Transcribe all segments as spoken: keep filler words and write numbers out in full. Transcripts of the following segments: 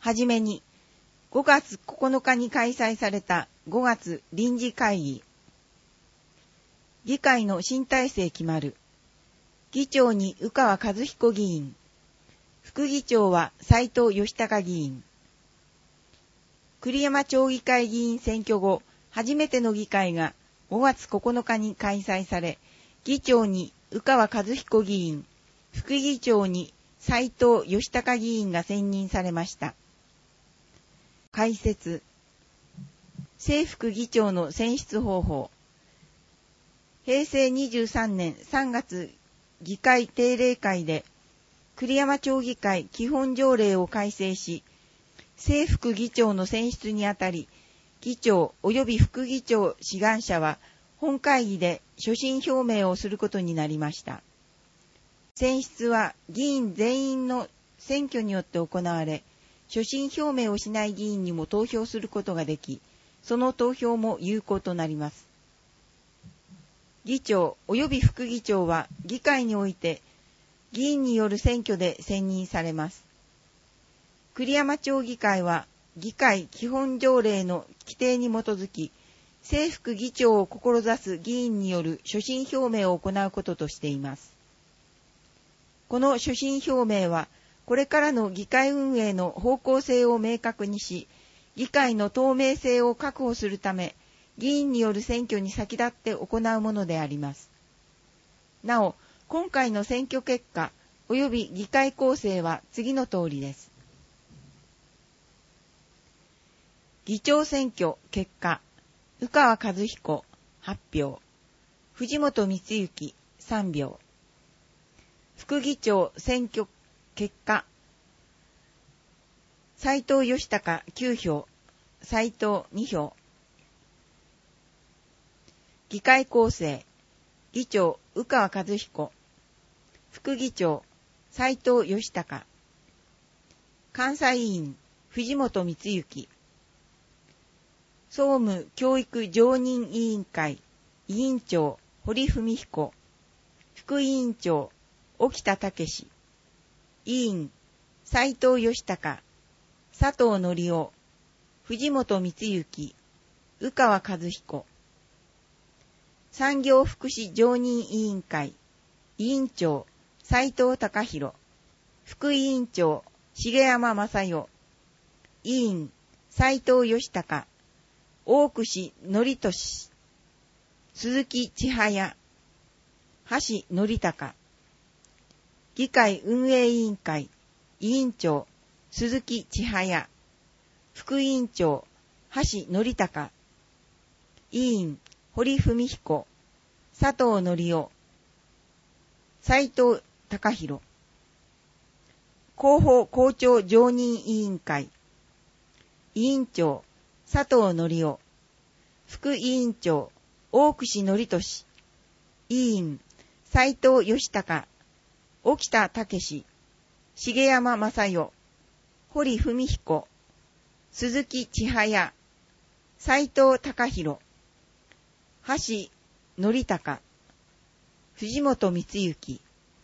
はじめに、ごがつここのかに開催されたごがつ臨時会議。議会の新体制決まる。議長に宇川和彦議員。副議長は斉藤義孝議員。栗山町議会議員選挙後、初めての議会がごがつここのかに開催され、議長に宇川和彦議員、副議長に斉藤義孝議員が選任されました。解説。正副議長の選出方法。へいせいにじゅうさんねんさんがつ議会定例会で、栗山町議会基本条例を改正し、正副議長の選出にあたり、議長及び副議長志願者は本会議で所信表明をすることになりました。選出は議員全員の選挙によって行われ、所信表明をしない議員にも投票することができ、その投票も有効となります。議長及び副議長は議会において議員による選挙で選任されます。栗山町議会は議会基本条例の規定に基づき、正副議長を志す議員による所信表明を行うこととしています。この所信表明は、これからの議会運営の方向性を明確にし、議会の透明性を確保するため、議員による選挙に先立って行うものであります。なお、今回の選挙結果及び議会構成は次の通りです。議長選挙結果、宇川和彦はちひょう、藤本光之さんひょう。副議長選挙結果、斉藤義孝きゅうひょう、斉藤にひょう。議会構成、議長宇川和彦、副議長斉藤義孝、監査委員藤本光之、総務教育常任委員会委員長堀文彦、副委員長沖田武史、委員斉藤義孝、佐藤則夫、藤本光之、宇川和彦。産業福祉常任委員会委員長斉藤孝弘、副委員長重山正代、委員斉藤義孝、大串則俊、鈴木千早、橋則孝。議会運営委員会委員長鈴木千早、副委員長橋則孝、委員堀文彦、佐藤則夫、斉藤孝弘。広報校長常任委員会委員長佐藤則夫、副委員長大串則俊、委員斉藤義孝、沖田武史、重山正代、堀文彦、鈴木千早、斉藤孝弘、橋則孝、藤本光之。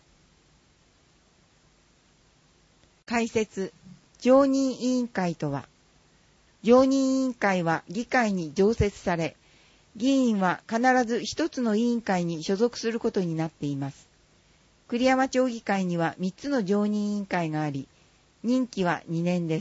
解説。常任委員会とは、常任委員会は議会に常設され、議員は必ず一つの委員会に所属することになっています。栗山町議会にはみっつの常任委員会があり、任期はにねんです。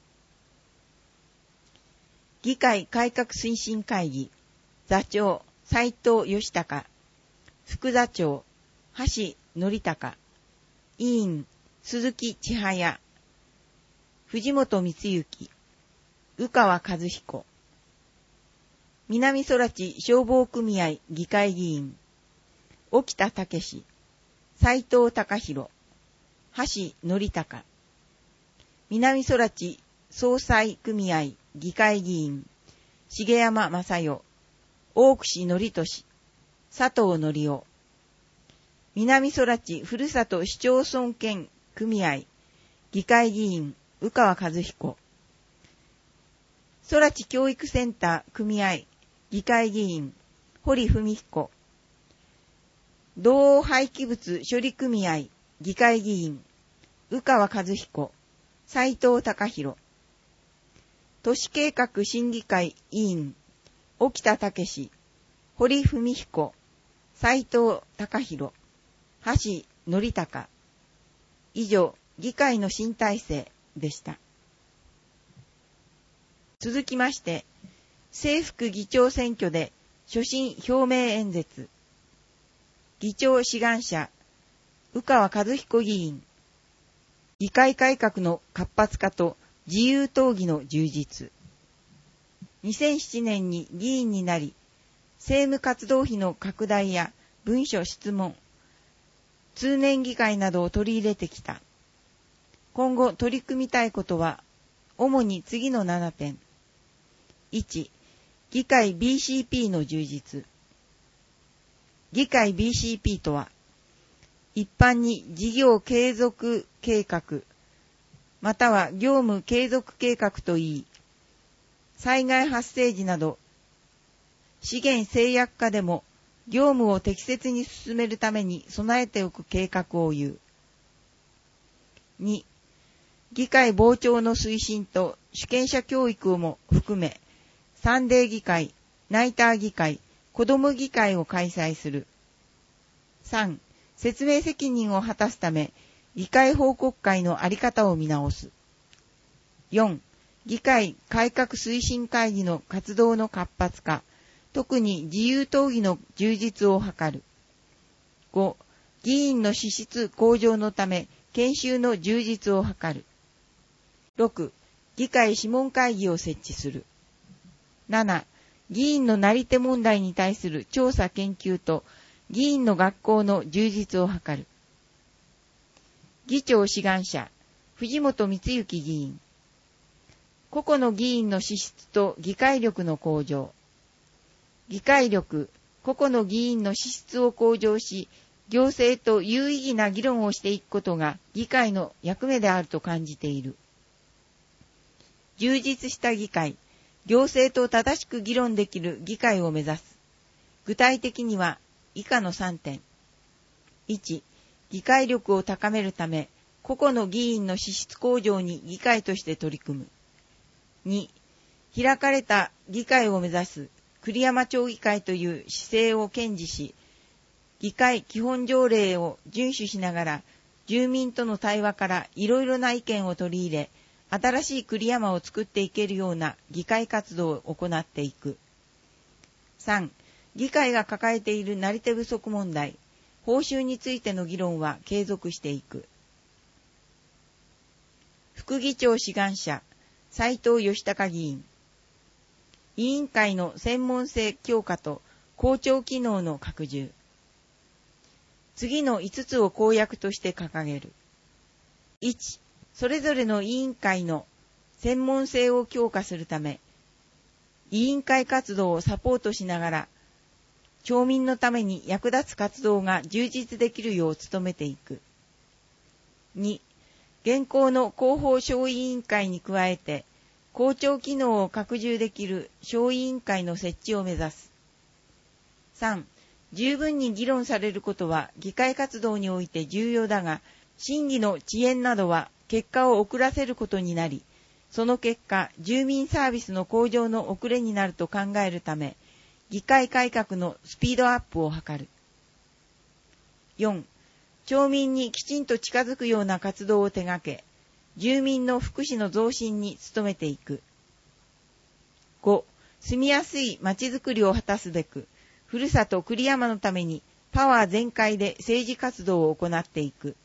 議会改革推進会議、座長、斉藤義孝、副座長、橋則孝、委員、鈴木千早、藤本光之、宇川和彦。南空地消防組合議会議員、沖田武史、斉藤孝弘、橋則孝。南空地総裁組合議会議員、重山正代、大串則俊、佐藤則夫。南空地ふるさと市町村兼組合議会議員、宇川和彦。空地教育センター組合議会議員、堀文彦。同廃棄物処理組合議会議員、宇川和彦。 斉藤隆弘。都市計画審議会委員、沖田武史、堀文彦、斉藤隆弘、橋則孝。以上、議会の新体制でした。続きまして、正副議長選挙で所信表明演説。議長志願者、宇川和彦議員。議会改革の活発化と自由討議の充実。にせんななねんに議員になり、政務活動費の拡大や文書質問、通年議会などを取り入れてきた。今後取り組みたいことは、主に次のななてん。いち、議会 ビーシーピー の充実。議会 ビーシーピー とは、一般に事業継続計画、または業務継続計画といい、災害発生時など、資源制約下でも業務を適切に進めるために備えておく計画を言う。に、議会傍聴の推進と主権者教育をも含め、サンデー議会、ナイター議会、子ども議会を開催する。さん、説明責任を果たすため、議会報告会のあり方を見直す。よん、議会改革推進会議の活動の活発化、特に自由討議の充実を図る。ご、議員の資質向上のため、研修の充実を図る。ろく、議会諮問会議を設置する。なな、議員のなり手問題に対する調査研究と、議員の学校の充実を図る。議長志願者、藤本光之議員。個々の議員の資質と議会力の向上。議会力、個々の議員の資質を向上し、行政と有意義な議論をしていくことが議会の役目であると感じている。充実した議会、行政と正しく議論できる議会を目指す。具体的には以下のさんてん。いち、議会力を高めるため、個々の議員の資質向上に議会として取り組む。に、開かれた議会を目指す栗山町議会という姿勢を堅持し、議会基本条例を遵守しながら、住民との対話からいろいろな意見を取り入れ、新しい栗山を作っていけるような議会活動を行っていく。さん、議会が抱えているなり手不足問題、報酬についての議論は継続していく。副議長志願者、斉藤義孝議員。委員会の専門性強化と公聴機能の拡充。次のいつつを公約として掲げる。いち、それぞれの委員会の専門性を強化するため、委員会活動をサポートしながら、町民のために役立つ活動が充実できるよう努めていく。に、現行の広報小委員会に加えて、公聴機能を拡充できる小委員会の設置を目指す。さん、十分に議論されることは議会活動において重要だが、審議の遅延などは結果を遅らせることになり、その結果、住民サービスの向上の遅れになると考えるため、議会改革のスピードアップを図る。よん、町民にきちんと近づくような活動を手掛け、住民の福祉の増進に努めていく。ご、住みやすいまちづくりを果たすべく、ふるさと栗山のためにパワー全開で政治活動を行っていく。